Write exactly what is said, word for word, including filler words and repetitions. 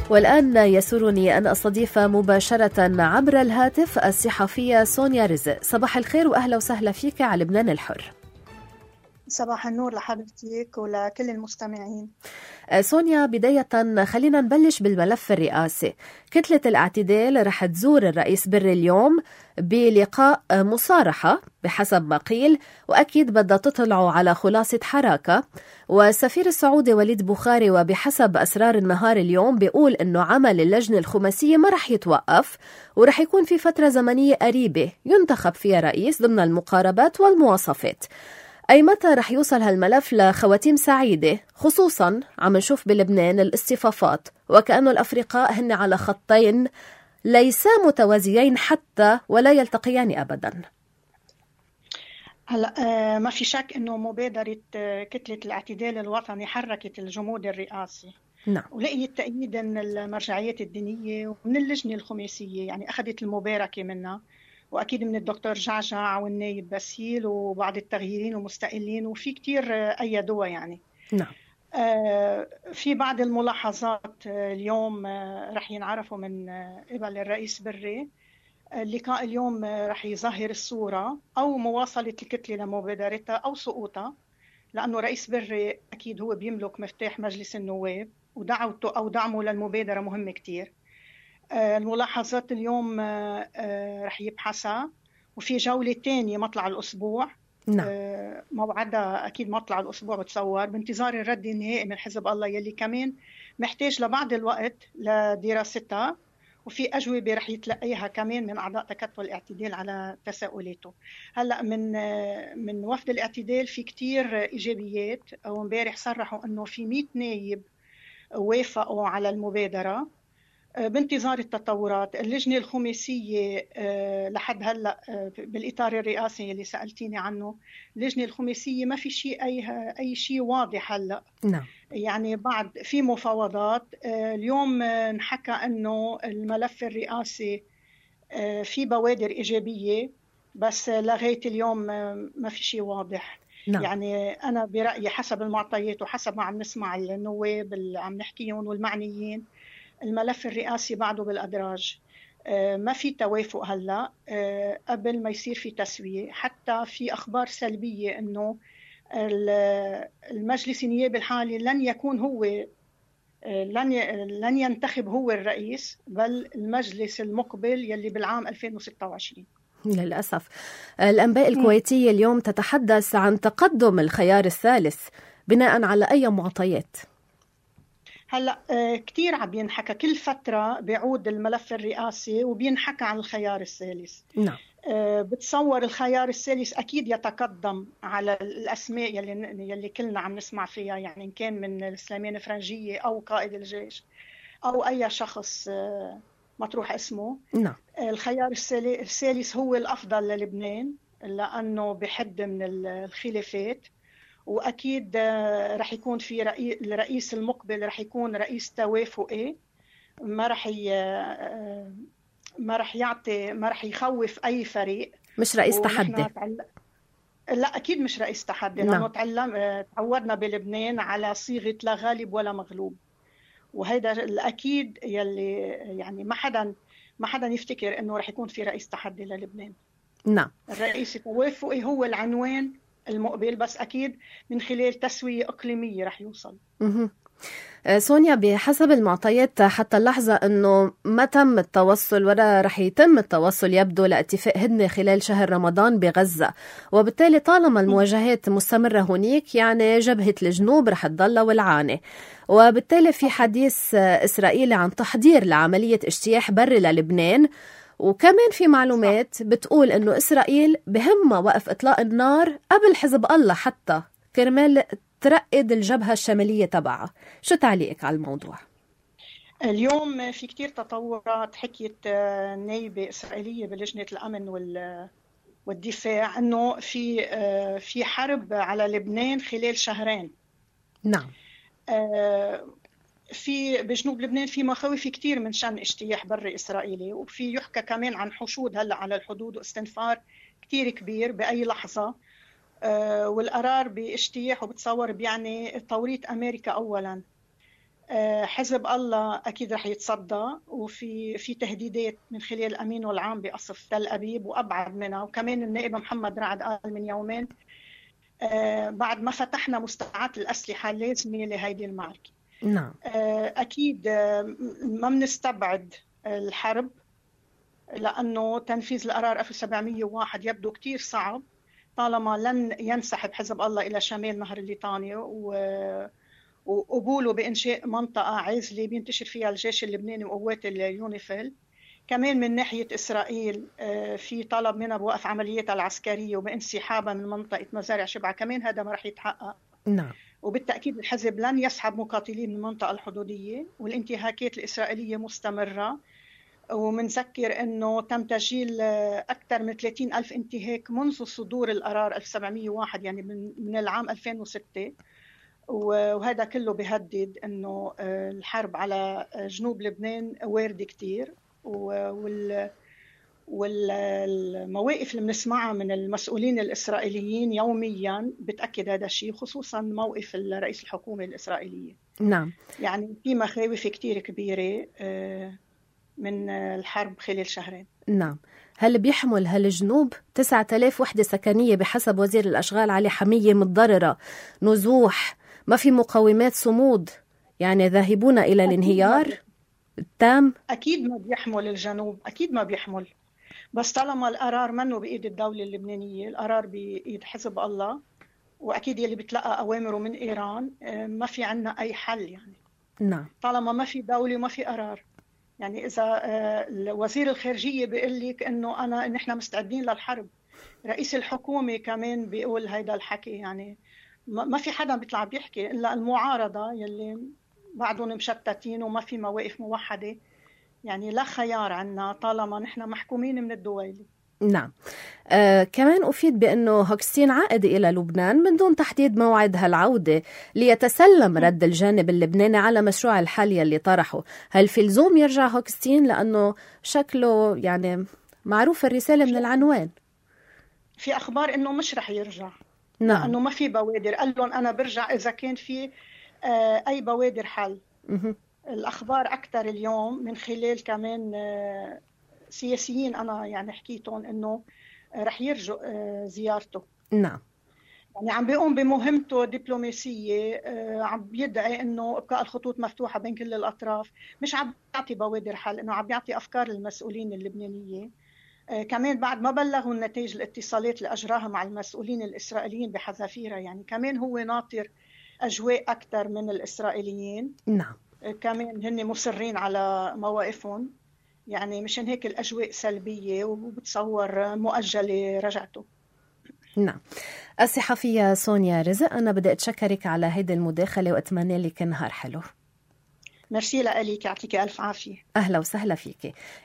والآن يسرني أن أستضيف مباشرة عبر الهاتف الصحفية سونيا رزق. صباح الخير وأهلا وسهلا فيك على لبنان الحر. صباح النور لحضرتك ولكل المستمعين. سونيا، بداية خلينا نبلش بالملف الرئاسي. كتلة الاعتدال رح تزور الرئيس بري اليوم بلقاء مصارحة بحسب ما قيل، وأكيد بدها تطلعوا على خلاصة حراكة. والسفير السعودي وليد بخاري وبحسب أسرار النهار اليوم بيقول إنه عمل اللجنة الخماسية ما رح يتوقف، ورح يكون في فترة زمنية قريبة ينتخب فيها رئيس ضمن المقاربات والمواصفات. أي متى رح يوصل هالملف لخواتيم سعيدة؟ خصوصاً عم نشوف بلبنان الاصطفافات وكأنه الأفرقاء هن على خطين ليسا متوازيين حتى ولا يلتقيان أبداً. هلا ما في شك إنه مبادرة كتلة الاعتدال الوطني حركت الجمود الرئاسي. نعم. ولقيت تأييد من المرجعيات الدينية ومن اللجنة الخماسية، يعني أخذت المباركة منها، وأكيد من الدكتور جعجع والنايب باسيل وبعض التغييرين ومستقلين، وفي كتير أيدوها يعني. نعم. آه في بعض الملاحظات اليوم آه رح ينعرفوا من آه قبل الرئيس بري. اللقاء اليوم آه رح يظهر الصورة أو مواصلة الكتلة لمبادرتها أو سقوطها، لأنه رئيس بري أكيد هو بيملك مفتاح مجلس النواب، ودعوته أو دعمه للمبادرة مهم كتير. الملاحظات اليوم رح يبحثها، وفي جولة تانية مطلع الأسبوع. نعم. موعدها أكيد مطلع الأسبوع بتصور، بانتظار الرد النهائي من حزب الله يلي كمان محتاج لبعض الوقت لدراستها، وفي أجوبة رح يتلقيها كمان من أعضاء تكتل الاعتدال على تساؤلاته. هلأ من من وفد الاعتدال في كتير إيجابيات، ومبارح صرحوا أنه في مئة نايب وافقوا على المبادرة بانتظار التطورات. اللجنة الخماسية لحد هلأ بالإطار الرئاسي اللي سألتيني عنه، اللجنة الخماسية ما في شيء أي أي شيء واضح هلأ. نعم. يعني بعد في مفاوضات. اليوم نحكى أنه الملف الرئاسي في بوادر إيجابية، بس لغاية اليوم ما في شيء واضح. نعم. يعني أنا برأيي حسب المعطيات وحسب ما عم نسمع النواب اللي عم نحكيهم والمعنيين، الملف الرئاسي بعده بالأدراج. ما في توافق هلا قبل ما يصير في تسوية. حتى في أخبار سلبية إنه المجلس النيابي الحالي لن يكون هو لن لن ينتخب هو الرئيس، بل المجلس المقبل يلي بالعام ألفين وستة وعشرين. للأسف الأنباء الكويتية اليوم تتحدث عن تقدم الخيار الثالث بناء على أي معطيات؟ هلا كتير عم ينحكى، كل فترة بيعود الملف الرئاسي وبينحكى عن الخيار الثالث. نعم. بتصور الخيار الثالث أكيد يتقدم على الأسماء يلي يلي كلنا عم نسمع فيها، يعني إن كان من سليمان فرنجية أو قائد الجيش أو أي شخص مطروح اسمه. نعم. الخيار الثالث هو الأفضل للبنان لأنه بحد من الخلافات، وأكيد رح يكون في رئيس الرئيس المقبل رح يكون رئيس توافقي، ما رح ي... ما رح يعطي ما رح يخوف أي فريق، مش رئيس تحدي. تعل... لا أكيد مش رئيس تحدي. نعم. لأنه تعلم... تعودنا بلبنان على صيغة لا غالب ولا مغلوب، وهذا الأكيد يلي يعني ما حدا ما حدا يفتكر إنه رح يكون في رئيس تحدي للبنان. نعم. الرئيس التوافقي هو العنوان المقبل، بس أكيد من خلال تسوية إقليمية رح يوصل. مه. سونيا، بحسب المعطيات حتى اللحظة أنه ما تم التوصل ولا رح يتم التوصل يبدو لاتفاق هدنة خلال شهر رمضان بغزة، وبالتالي طالما المواجهات مستمرة هناك يعني جبهة الجنوب رح تضل والعانة، وبالتالي في حديث إسرائيلي عن تحضير لعملية اجتياح بري للبنان، وكمان في معلومات بتقول أنه إسرائيل بهمها وقف إطلاق النار قبل حزب الله حتى كرمال ترقد الجبهة الشمالية تبعها. شو تعليقك على الموضوع؟ اليوم في كتير تطورات. حكيت نائبة إسرائيلية بلجنة الأمن والدفاع أنه في في حرب على لبنان خلال شهرين. نعم. في بجنوب لبنان في مخاوف كتير من شأن اجتياح بري إسرائيلي، وفي يحكى كمان عن حشود هلأ على الحدود واستنفار كتير كبير بأي لحظة. والقرار باجتياح وبتصور بيعني توريط أمريكا أولاً. حزب الله أكيد رح يتصدى، وفي في تهديدات من خلال الأمين العام بقصف تل أبيب وأبعد منها. وكمان النائب محمد رعد قال من يومين بعد ما فتحنا مستودعات الأسلحة اللازمة لهيدي المعركة. نعم. أكيد ما بنستبعد الحرب، لأنه تنفيذ القرار ألف وسبعمية وواحد يبدو كتير صعب طالما لن ينسحب حزب الله إلى شمال نهر الليطاني وقبوله بإنشاء منطقة عازلة بينتشر فيها الجيش اللبناني وقوات اليونيفيل. كمان من ناحية إسرائيل في طلب منها بوقف عملياتها العسكرية وبانسحابها من منطقة مزارع شبعة، كمان هذا ما رح يتحقق. نعم. وبالتأكيد الحزب لن يسحب مقاتلين من المنطقة الحدودية، والانتهاكات الإسرائيلية مستمرة. ومنذكر أنه تم تسجيل أكثر من ثلاثين ألف انتهاك منذ صدور القرار ألف وسبعمية وواحد، يعني من العام ألفين وستة. وهذا كله بيهدد أنه الحرب على جنوب لبنان واردة كتير. وال والمواقف اللي بنسمعها من المسؤولين الإسرائيليين يوميا بتأكد هذا الشيء، خصوصا موقف الرئيس الحكومة الإسرائيلية. نعم. يعني في مخاوف كتير كبيرة من الحرب خلال شهرين. نعم. هل بيحمل هالجنوب تسعة آلاف وحدة سكنية بحسب وزير الأشغال علي حمية متضررة، نزوح، ما في مقومات صمود، يعني ذاهبون إلى الانهيار التام؟ أكيد ما بيحمل الجنوب، أكيد ما بيحمل، بس طالما القرار منه بإيد الدولة اللبنانية، القرار بإيد حزب الله، وأكيد يلي بتلقى أوامره من إيران، ما في عنا أي حل. يعني نعم. طالما ما في دولة وما في قرار. يعني إذا وزير الخارجية بيقول لك إنه أنا نحن مستعدين للحرب، رئيس الحكومة كمان بيقول هيدا الحكي، يعني ما في حدا بيطلع بيحكي إلا المعارضة يلي بعدهم مشتتين وما في مواقف موحدة. يعني لا خيار عنا طالما نحن محكومين من الدويلة. نعم. آه كمان أفيد بأنه هوكستين عائد إلى لبنان من دون تحديد موعد هالعودة ليتسلم رد الجانب اللبناني على مشروع الحل اللي طرحه. هل في لزوم يرجع هوكستين؟ لأنه شكله يعني معروف الرسالة من العنوان. في أخبار إنه مش رح يرجع. نعم. لأنه ما في بوادر. قال لهم أنا برجع إذا كان في آه أي بوادر حل. م- الأخبار أكتر اليوم من خلال كمان آه سياسيين أنا يعني حكيتهم إنه رح يرجع زيارته. نعم. يعني عم بيقوم بمهمته دبلوماسية، عم بيدعي إنه إبقاء الخطوط مفتوحة بين كل الأطراف، مش عم بيعطي بوادر حل، إنه عم بيعطي أفكار للمسؤولين اللبنانية. كمان بعد ما بلغوا النتائج الاتصالات اللي أجراها مع المسؤولين الإسرائيليين بحذافيرة، يعني كمان هو ناطر أجواء أكثر من الإسرائيليين. نعم. كمان هن مصرين على مواقفهم، يعني مشان هيك الأجواء سلبية وبتصور مؤجلة رجعته. نعم. الصحفية سونيا رزق، أنا بدي أتشكرك على هيدي المداخلة وأتمنى لك نهار حلو. ميرسي لك، يعطيك ألف عافية. أهلا وسهلا فيك.